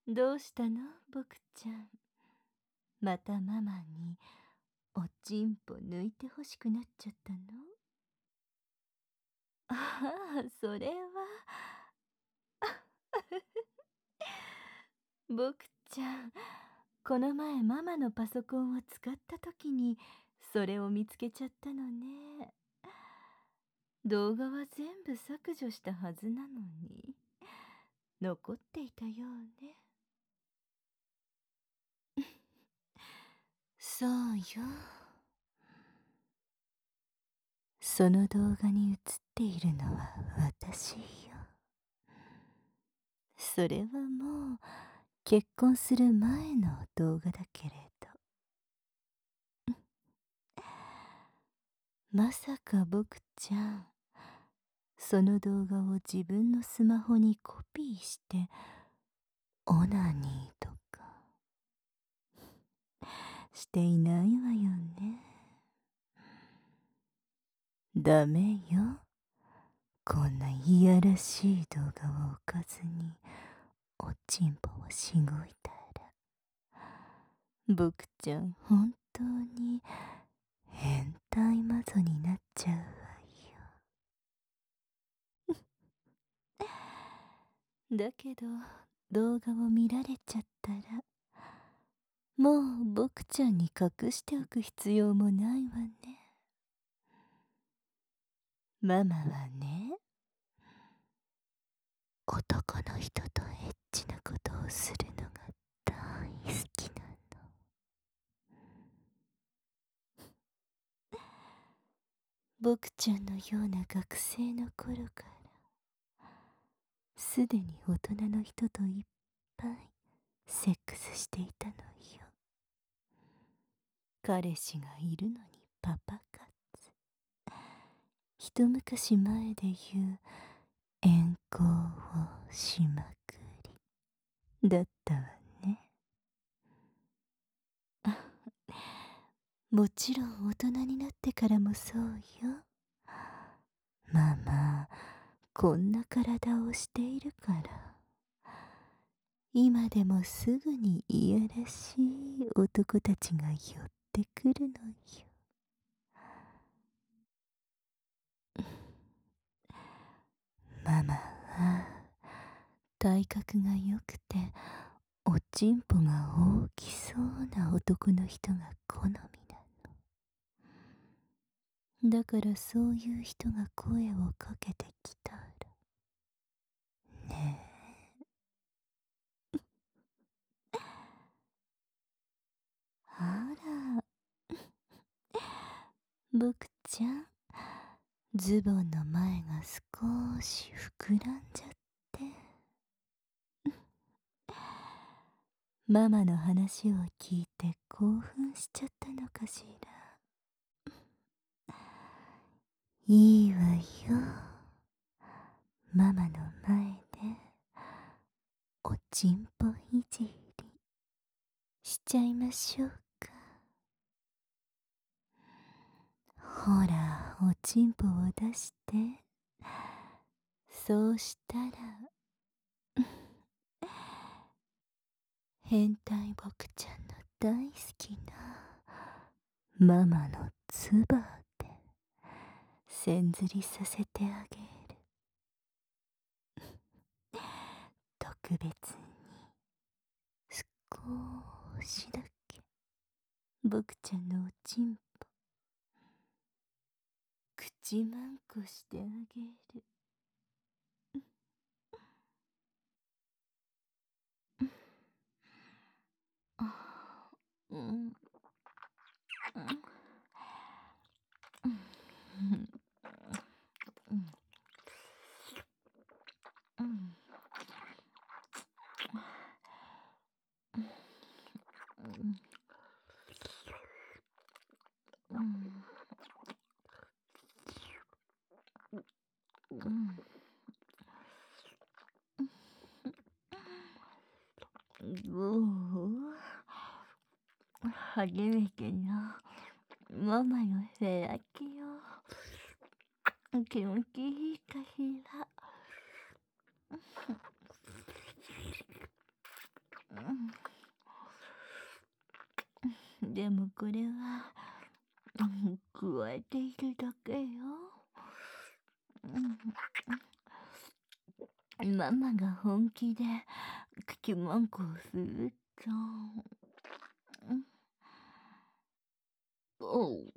どうしたの、僕ちゃん。またママにおちんぽ抜いてほしくなっちゃったの？ああ、それは僕ちゃん、この前ママのパソコンを使った時にそれを見つけちゃったのね。動画は全部削除したはずなのに残っていたようね。そうよ。その動画に映っているのは私よ。それはもう結婚する前の動画だけれど。まさか僕ちゃん、その動画を自分のスマホにコピーしてオナニーとかしていないわよね。ダメよ。こんないやらしい動画を置かずにおちんぽをしごいたら、僕ちゃん本当に変態マゾになっちゃうわよ。だけど動画を見られちゃったら、もう僕ちゃんに隠しておく必要もないわね。ママはね、男の人とエッチなことをするのが大好きなの。僕ちゃんのような学生の頃からすでに大人の人といっぱいセックスしていたのよ。彼氏がいるのにパパ活、一昔前で言う遠行をしまくりだったわね。もちろん大人になってからもそうよ。ママ、こんな体をしているから今でもすぐにいやらしい男たちが寄ってくるのよ。ママは体格が良くておちんぽが大きそうな男の人が好みなの。だからそういう人が声をかけてきたら、ねえ、あら、僕ちゃん、ズボンの前が少し膨らんじゃって、ママの話を聞いて興奮しちゃったのかしら。いいわよ。ママの前でおちんぽいじりしちゃいましょうか。ほら、おちんぽを出して。そうしたら変態僕ちゃんの大好きなママのつばでせんずりさせてあげる。特別に少しだけ僕ちゃんのおちんぽ口まんこしてあげる。うん、初めてのママのせやきよ。気持ちいいかしら。 でもこれは、加えているだけよ。ママが本気で口文句をすると、おう、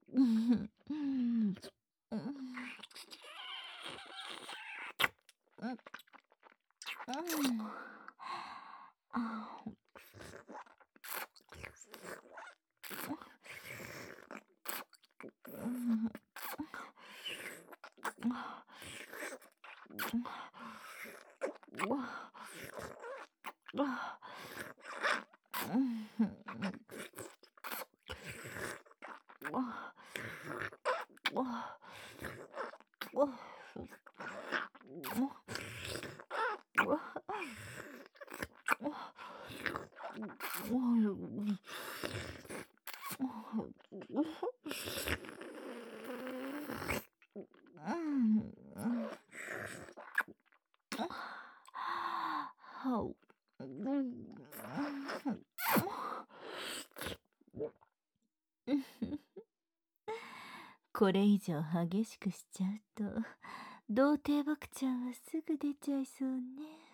これ以上激しくしちゃうと、童貞僕ちゃんはすぐ出ちゃいそうね。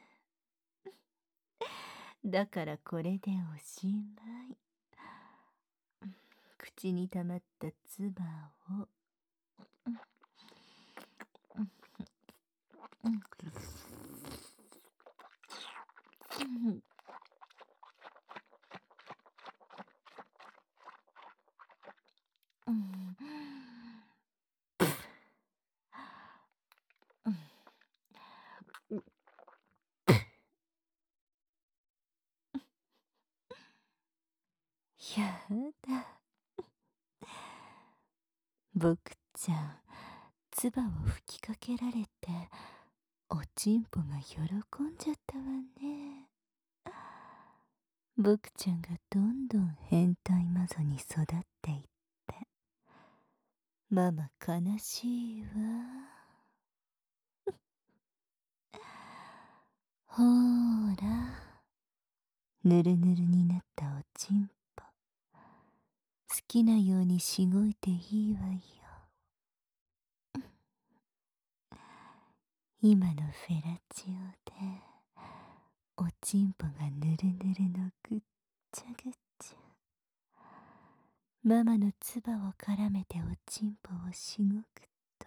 だからこれでおしまい。口に溜まった唾を、やだ。僕ちゃん、唾を吹きかけられて、おちんぽが喜んじゃったわね。僕ちゃんがどんどん変態マゾに育っていって、ママ悲しいわ。ほーら、ぬるぬるになったおちんぽ、好きなようにしごいていいわよ。今のフェラチオで、おちんぽがぬるぬるのぐっちゃぐっちゃ。ママの唾を絡めておちんぽをしごくと、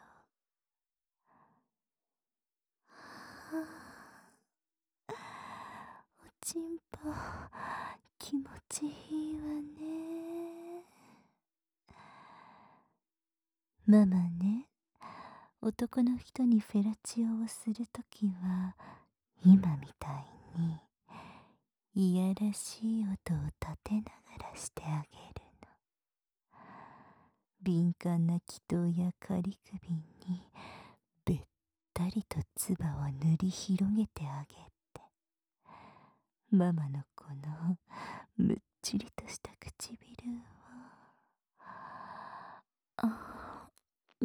おちんぽ気持ちいいわね。ママね、男の人にフェラチオをするときは、今みたいにいやらしい音を立てながらしてあげるの。敏感な気筒や仮首にべったりと唾を塗り広げてあげて、ママのこのむっちりとした唇を、うん、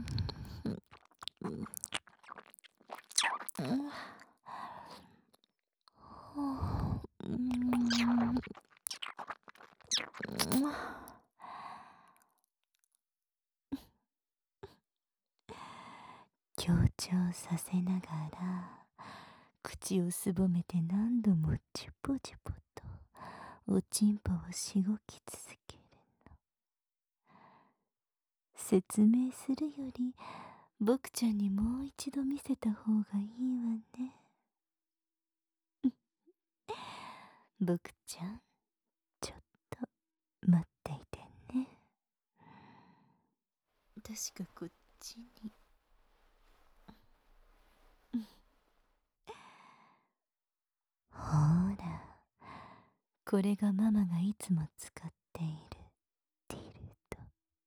強調させながら、口をすぼめて何度もチュポチュポとおちんぽをしごき続けるの。説明するより、僕ちゃんにもう一度見せた方がいいわね。僕ちゃん、ちょっと待っていてね。確かこっちに。ほら、これがママがいつも使っているティルト。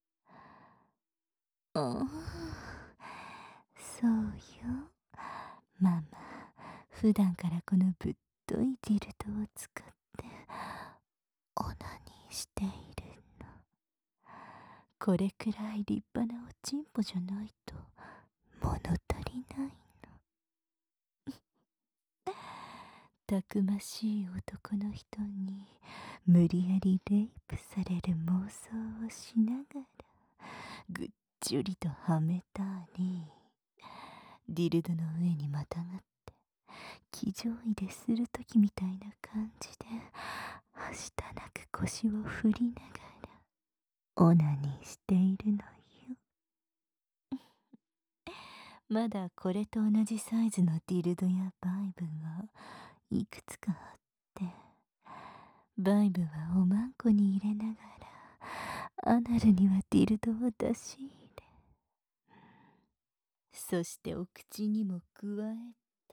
そうよ。ママ、普段からこのぶっといディルトを使ってオナニーしているの。これくらい立派なおちんぽじゃないと物足りないの。たくましい男の人に無理やりレイプされる妄想をしながらぐっちゅりとはめたり、ディルドの上にまたがって騎乗位でするときみたいな感じではしたなく腰を振りながらオナニーしているのよ。まだこれと同じサイズのディルドやバイブがいくつかあって、バイブはおまんこに入れながらアナルにはディルドを出し入れ、そしてお口にも加えて、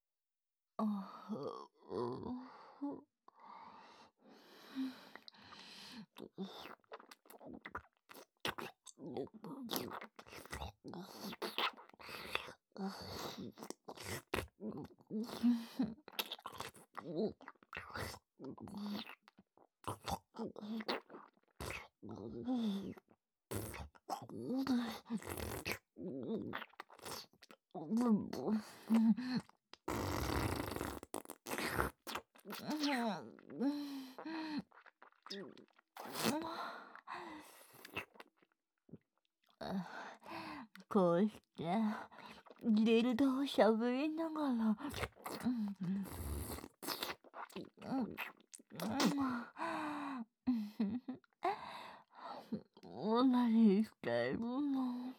こうしてディルドをしゃぶりながらオナニーしているの。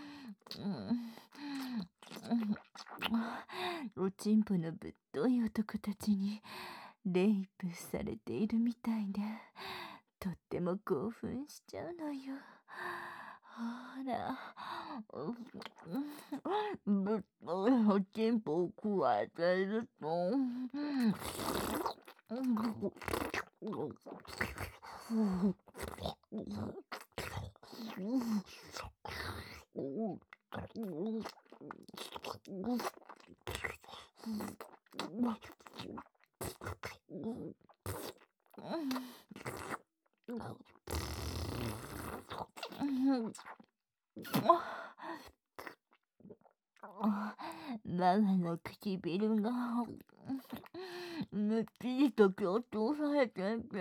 おちんぽのぶっとい男たちにレイプされているみたいで、とっても興奮しちゃうのよ。ほら、ぶっといおちんぽをくわえていると、ママの唇がむっきりと強調されていて、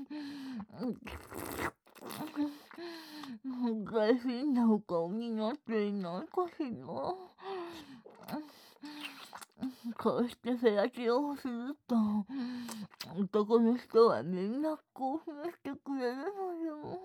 下品なお顔になっていないかしら。こうしてフェラチオをすると、男の人はみんな興奮してくれるのよ。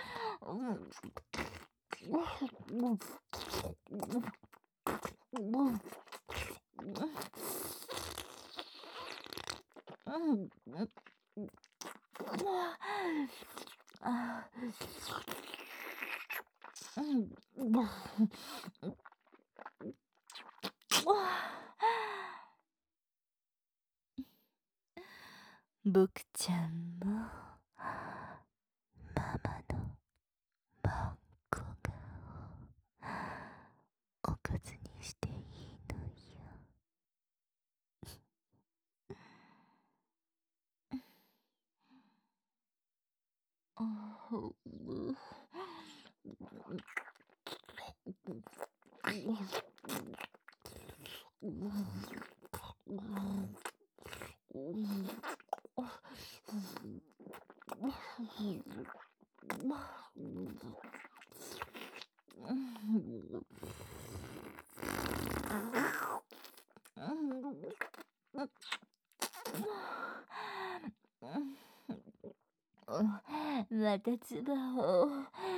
僕ちゃんもママのマンコ顔おかずにしていいのよ。また唾を。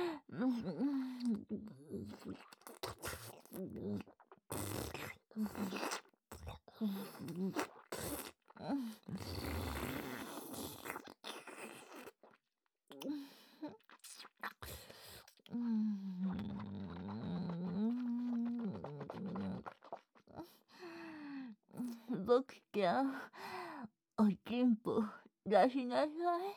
僕ちゃん、おちんぽ出しなさい。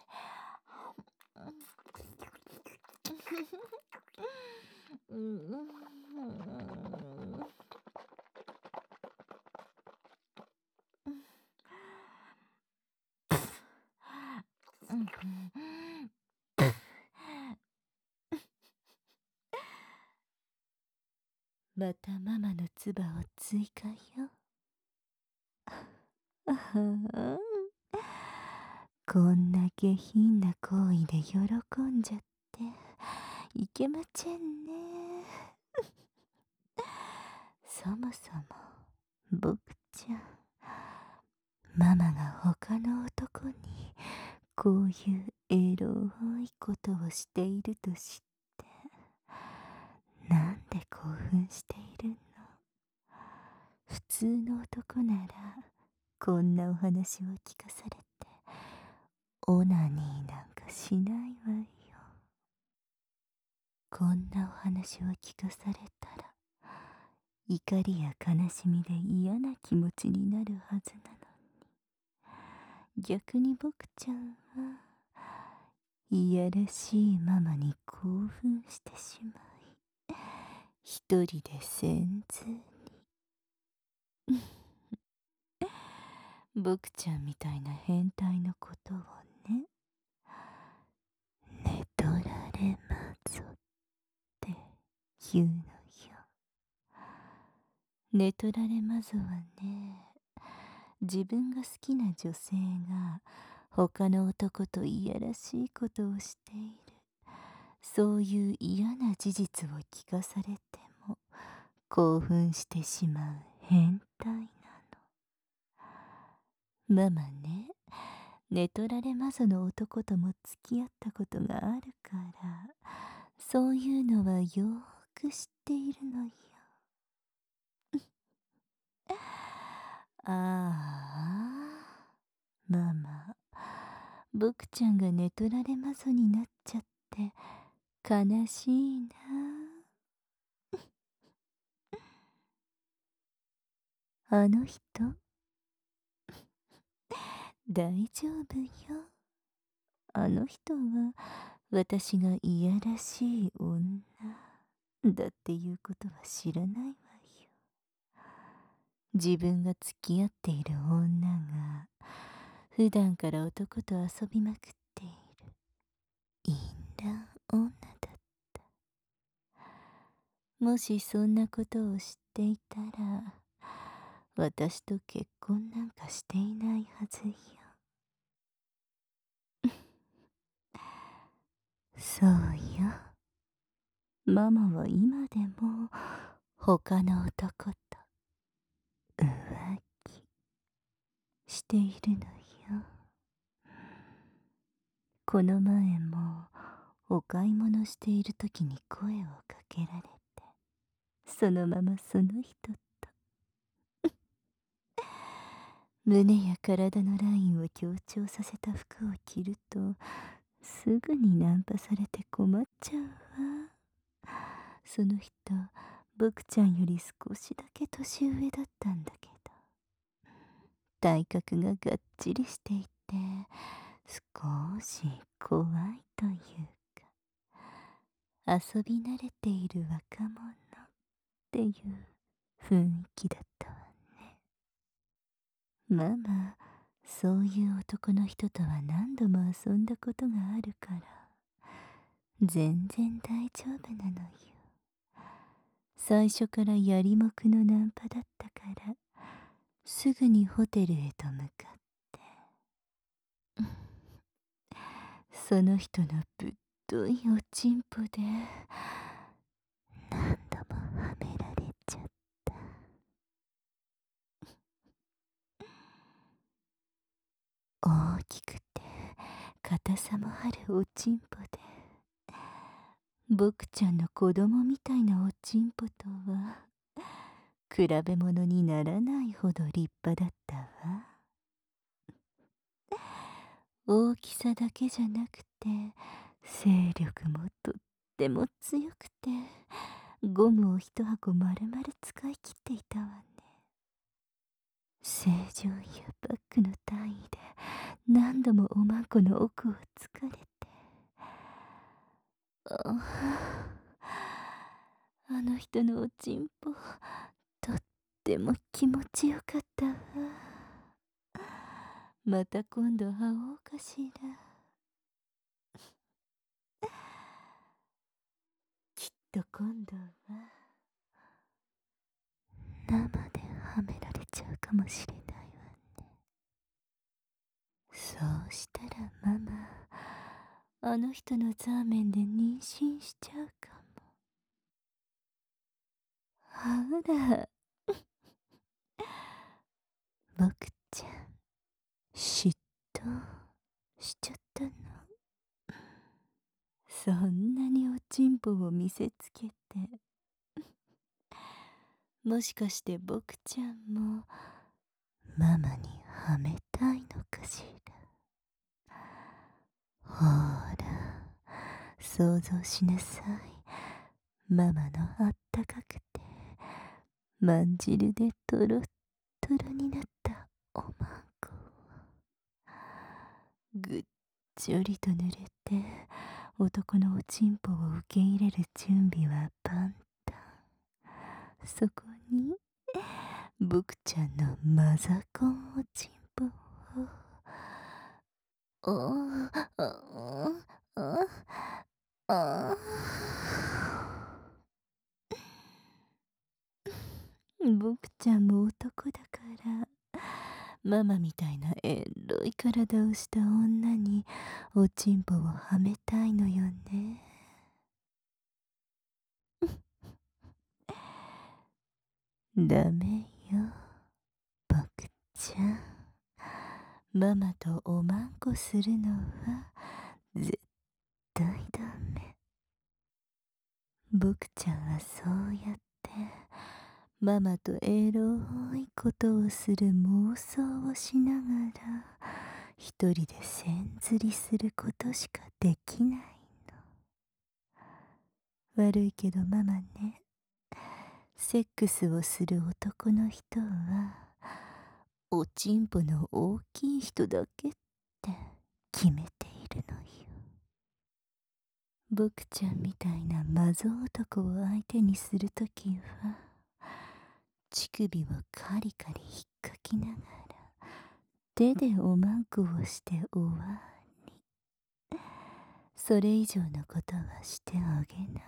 またママの唾を追加よ。 こんな下品な行為で喜んじゃっていけませんね。そもそも僕ちゃん、ママが他の男にこういうエロいことをしていると知ってなんで興奮しているの？普通の男ならこんなお話を聞かされてオナニーなんかしないわよ。こんなお話を聞かされたら怒りや悲しみで嫌な気持ちになるはずなのに、逆に僕ちゃんはいやらしいママに興奮してしまい、一人でせずに僕ちゃんみたいな変態のことをね、寝取られまぞって言うのよ。寝取られまぞはね、自分が好きな女性が他の男といやらしいことをしている、そういう嫌な事実を聞かされても興奮してしまう変態なの。ママね、寝取られマゾの男とも付き合ったことがあるから、そういうのはよーく知っているのよ。ああ、ママ、僕ちゃんが寝取られマゾになっちゃって悲しいな。あの人大丈夫よ。あの人は私がいやらしい女だっていうことは知らないわよ。自分が付き合っている女が普段から男と遊びまくっている淫乱女だった。もしそんなことを知っていたら私と結婚なんかしていないはずよ。そうよ。ママは今でも他の男と浮気しているのよ。この前もお買い物している時に声をかけられて、そのままその人と胸や体のラインを強調させた服を着るとすぐにナンパされて困っちゃうわ。その人、僕ちゃんより少しだけ年上だったんだけど、体格ががっちりしていて少し怖いというか、遊び慣れている若者っていう雰囲気だったわね。ママ、そういう男の人とは何度も遊んだことがあるから全然大丈夫なのよ。最初からやりもくのナンパだったからすぐにホテルへと向かってその人のぶっといおちんぽで何度もはめられちゃった。大きくて硬さもあるおちんぽで、僕ちゃんの子供みたいなおちんぽとは比べ物にならないほど立派だったわ。大きさだけじゃなくて勢力もとっても強くて、ゴムを一箱丸々使い切っていたわね。正常やバックの単位で何度もおまんこの奥をつかれて、あの人のおちんぽとっても気持ちよかったわ。また今度会おうかしら。きっと今度は生ではめられちゃうかもしれないわね。そうしたらママ、あの人のザーメンで妊娠しちゃうかも。あら、僕ちゃん、嫉妬しちゃったの？そんなにおちんぽを見せつけて、もしかして僕ちゃんもママにはめたいのかしら。ほら、想像しなさい。ママのあったかくてまんじるでとろっとろになったおまんこをぐっちょりと濡れて、男のおちんぽを受け入れる準備は万端。そこに僕ちゃんのマザコンおちんぽを僕ちゃんも男だからママみたいなエロい体をした女におちんぽをはめたいのよね。ダメよ、僕ちゃん。ママとおまんこするのは絶対ダメ。僕ちゃんはそうやってママとエロいことをする妄想をしながら一人で線釣りすることしかできないの。悪いけどママね、セックスをする男の人はおちんぽの大きい人だけって決めているのよ。僕ちゃんみたいなマゾ男を相手にするときは乳首をカリカリ引っかきながら手でおまんこをして終わり。それ以上のことはしてあげない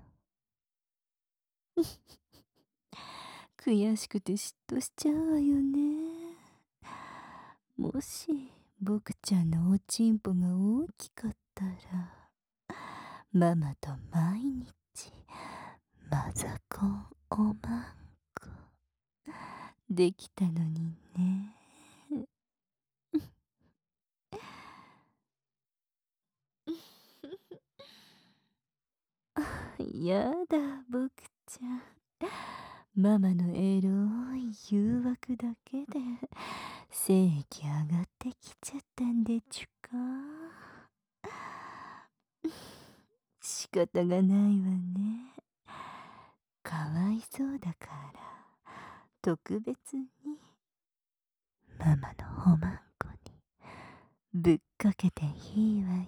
の。悔しくて嫉妬しちゃうわよね。もし僕ちゃんのおちんぽが大きかったらママと毎日マザコンおまんこできたのにね。やだ、僕ちゃん。ママのエロい誘惑だけで精液上がってきちゃったんでちゅか。仕方がないわね。かわいそうだから特別にママのおまんこにぶっかけていいわよ。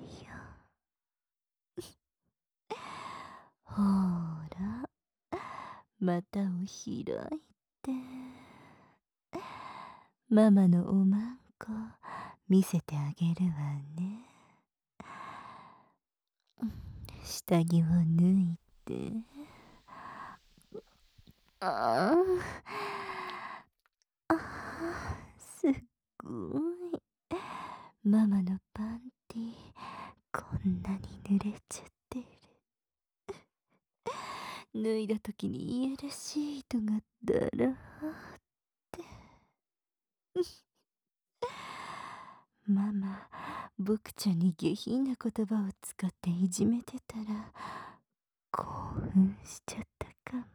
ほら、股を開いてママのおまんこ見せてあげるわね。下着を脱いで、ああ、すっごい。ママのパンティこんなに濡れちゃってる。脱いだ時にいやらしい糸がだらーって。ママ、僕ちゃんに下品な言葉を使っていじめてたら興奮しちゃったかも。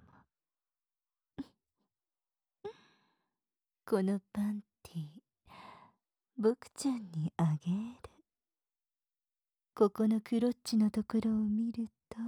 このパンティ僕ちゃんにあげる。ここのクロッチのところを見ると、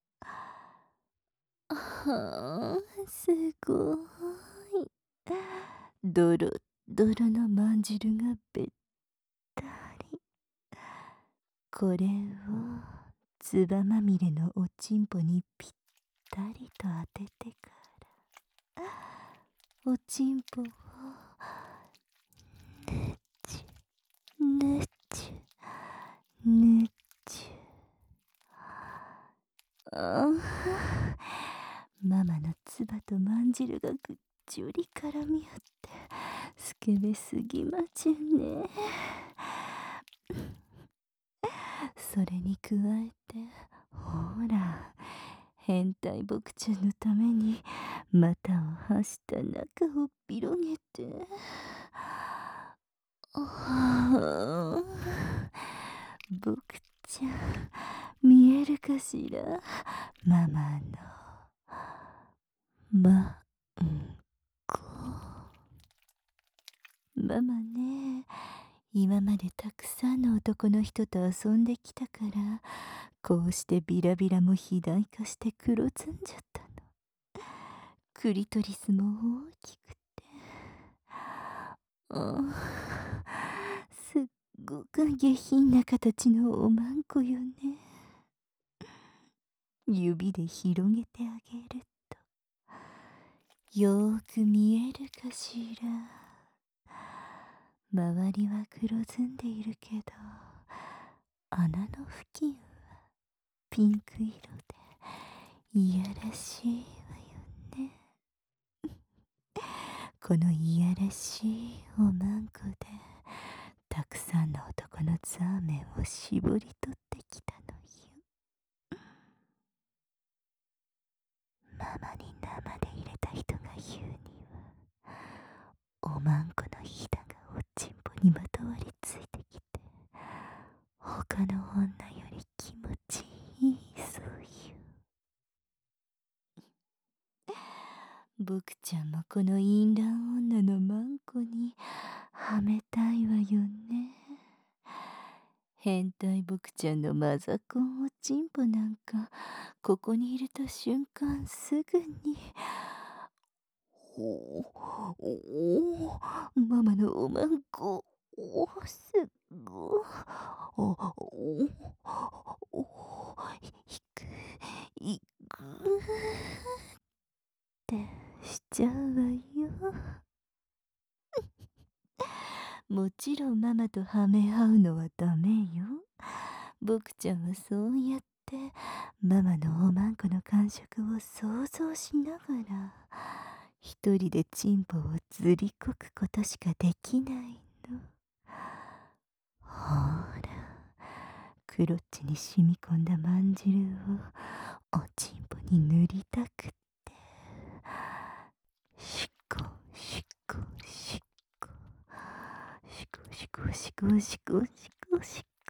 はあ、すごい。ドロッドロのまんじるがべったり。これをつばまみれのおちんぽにぴったりと当ててからおちんぽをぬちゅぬちゅぬちゅ。ああ、ママのつばとまんじるがぐっちょり絡み合ってスケベすぎまちゅね。 それに加えて、ほら、変態僕ちゃんのために股をはした中を広げて、ああ、僕ちゃん見えるかしら、ママのマンコ。ママね、今までたくさんの男の人と遊んできたから、こうしてビラビラも肥大化して黒ずんじゃったの。クリトリスも大きくて、すっごく下品な形のおまんこよね。指で広げてあげると、よーく見えるかしら。周りは黒ずんでいるけど、穴の付近はピンク色でいやらしいわよね。このいやらしいおまんこでたくさんの男のザーメンを絞り取ってきたのよ。ママに生で入れた人が言うには、おまんこのひだがおちんぽにまとわりついてきて、他の女より気持ちいいそうよ。僕ちゃんもこの淫乱女のマンコにはめたいわよね。変態僕ちゃんのマザコンおちんぽなんかここに入れた瞬間すぐに、おお、ママのおまんこ、すっごおおお、いくいくってしちゃうわよ。もちろんママとはめ合うのはダメよ。僕ちゃんはそうやってママのおまんこの感触を想像しながら、一人でチンポをずりこくことしかできないの。ほら、クロッチに染み込んだまんじるをおちんぽに塗りたくって、シコシコシコシコシコシコシコシコシコ、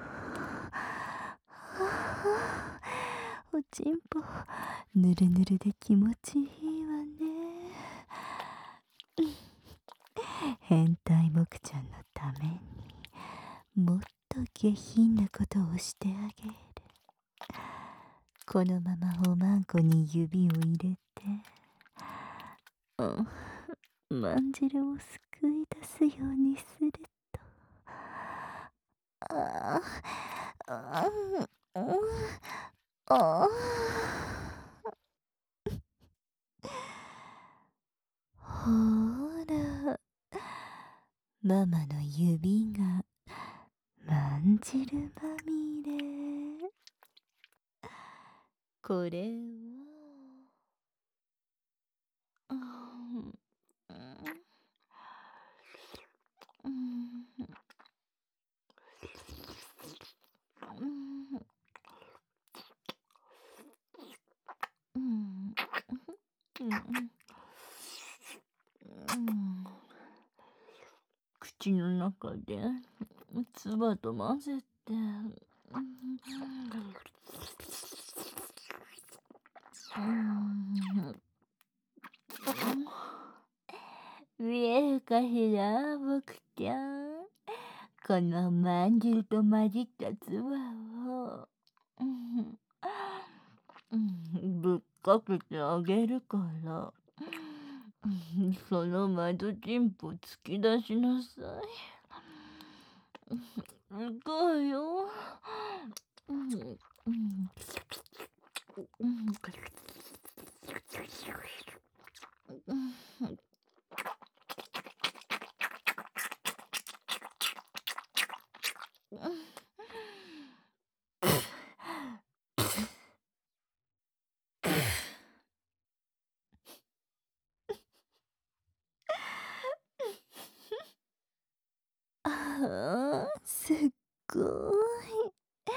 おちんぽぬるぬるで気持ちいいわね。変態僕ちゃんのためにもっと下品なことをしてあげる。このままおまんこに指を入れて、まんじるをすくい出すようにすると、ああ、ああ、ああ、ほら、ママの指がまんじるまみれ。これを、うん、うん、うん、うん、うん、口の中で唾と混ぜて、見えるかしら、僕ちゃん。このまんじゅうと混じった唾を、ぶっかけてあげるから、その窓チンポ突き出しなさい。行こうよ。ああ、すっごい。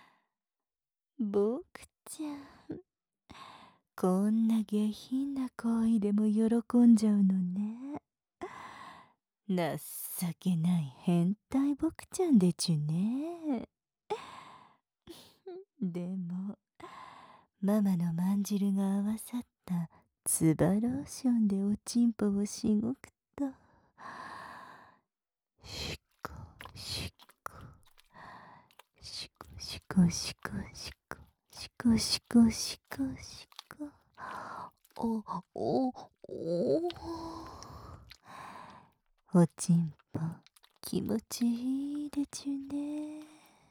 僕ちゃん、こんな下品な行為でも喜んじゃうのね。情けない変態僕ちゃんでちゅね。でも、ママのまんじるが合わさったツバローションでおちんぽをしごくと、シコシコシコシコシコシコシコシコシコシコ、おおちんぽ気持ちいいでちゅね。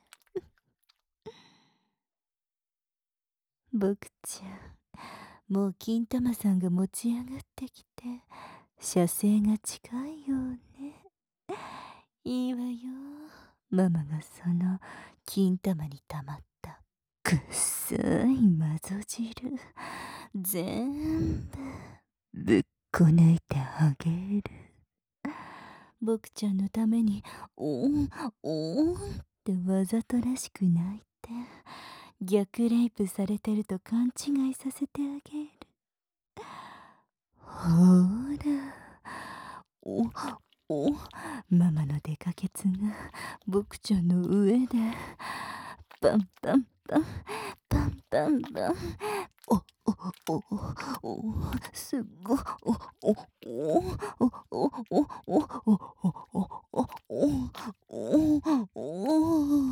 僕ちゃん、もう金玉さんが持ち上がってきて射精が近いようね。いいわよ、ママがその金玉にたまったくっさいマゾ汁全部ぶっこ抜いてあげる。僕ちゃんのためにおんおんってわざとらしく泣いて逆レイプされてると勘違いさせてあげる。ほら、おママのデカケツが僕ちゃんの上でパンパンパンパンパンパン、おおおすっごおおおおおおおおおおお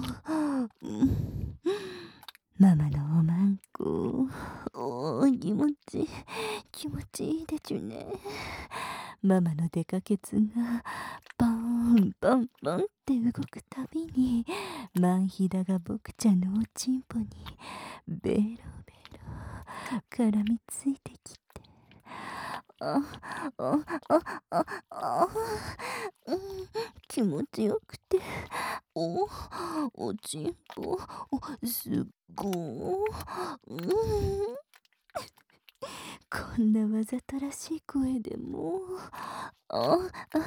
ママのおまんこ、気持ちいいでちゅね。ママのデカケツがパンパンパンって動くたびにマンヒダが僕ちゃんのおちんぽにベロベロ絡みついてきて、あああああ、気持ちよくておちんぽすっごこんなわざとらしい声でもあ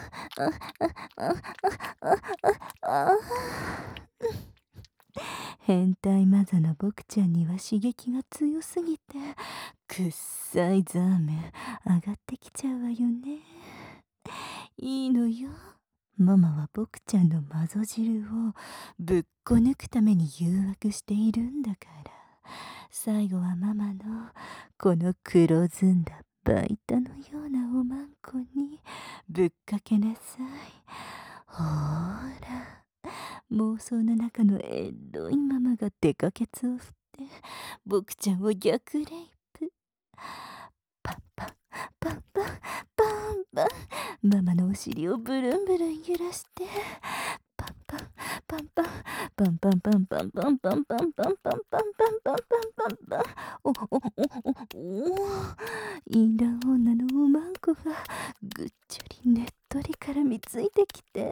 変態マザの僕ちゃんには刺激が強すぎてくっさいザーメン上がってきちゃうわよね。いいのよ、ママは僕ちゃんのマゾ汁をぶっこ抜くために誘惑しているんだから、最後はママのこの黒ずんだバイタのようなおまんこにぶっかけなさい。ほーら、妄想の中のエロいママがデカケツを振って僕ちゃんを逆レイプ。パンパンパンパンパンパン、ママのお尻をブルンブルン揺らしてパンパンパンパンパンパンパンパンパンパンパンパンパンパンパンパンパンパンパン、おインラン女のおまんこがぐっちゃりねっとり絡みついてきて、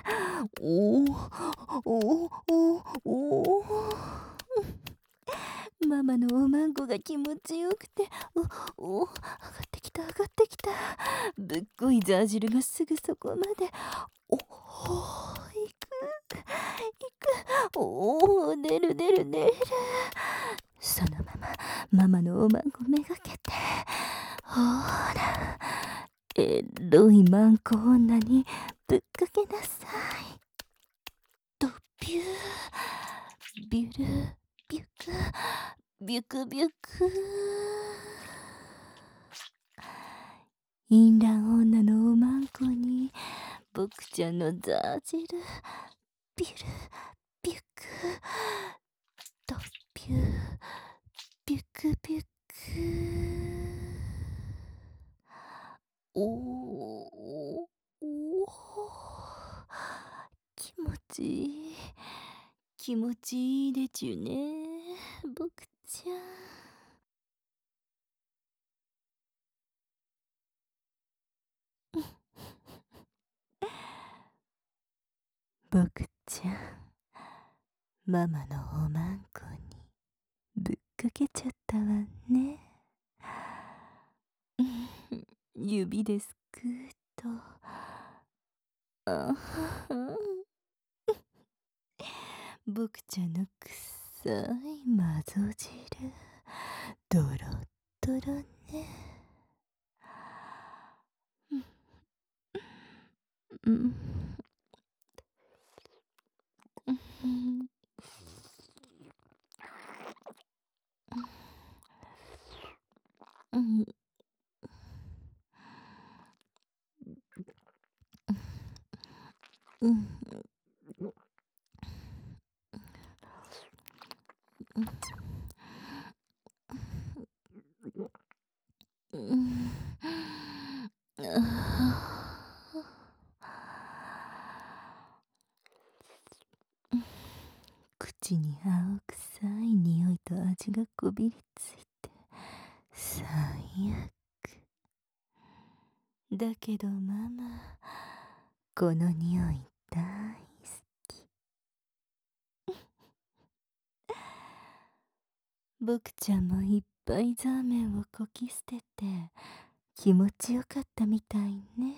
ママのおまんこが気持ちよくて上がってきた上がってきた、ぶっこいザー汁がすぐそこまで行く出るそのままママのおまんこめがけてほらエロいマンコ女にぶっかけなさい。とビュービュルビュクビュクビュク、インラン女のおまんこに僕ちゃんのザー汁ビュルビュクとビュービュクビュク、お気持ちいい気持ちいいでちゅね、僕ちゃん。僕ちゃん、ママのおまんこにぶっかけちゃったわね。指ですくーっと僕ちゃんのくさいまぞ汁、ドロッドロね。うん、うん、うん、うん、うん、口に青臭い匂いと味がこびりついて最悪。だけどママ、この匂い大好き。僕ちゃんもいっぱいザーメンをこき捨てて気持ちよかったみたいね。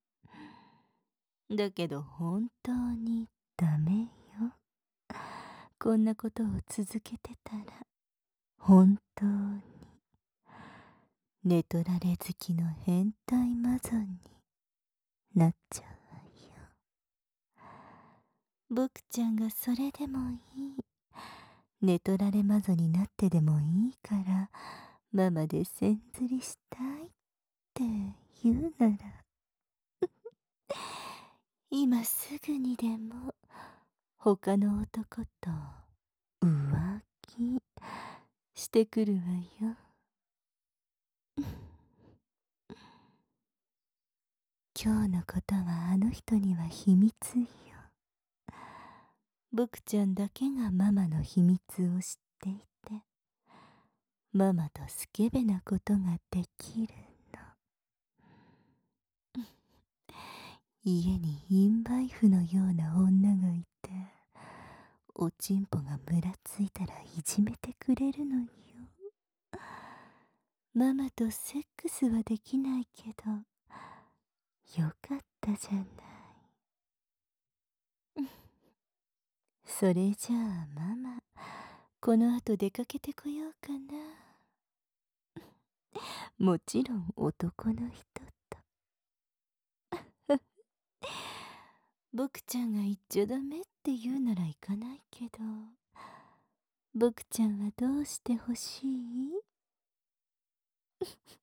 だけど本当にダメよ。こんなことを続けてたら本当に寝取られ好きの変態マゾンになっちゃうわよ。僕ちゃんがそれでもいい、寝取られマゾになってでもいいからママでせんずりしたいって言うなら今すぐにでも他の男と浮気してくるわよ。今日のことはあの人には秘密よ。僕ちゃんだけがママの秘密を知っていて、ママとスケベなことができるの。家にインバイフのような女がいて、おちんぽがむらついたらいじめてくれるのよ。ママとセックスはできないけど、よかったじゃない。それじゃあママ、この後出かけてこようかな。もちろん男の人と。僕ちゃんが行っちゃダメって言うなら行かないけど、僕ちゃんはどうしてほしい？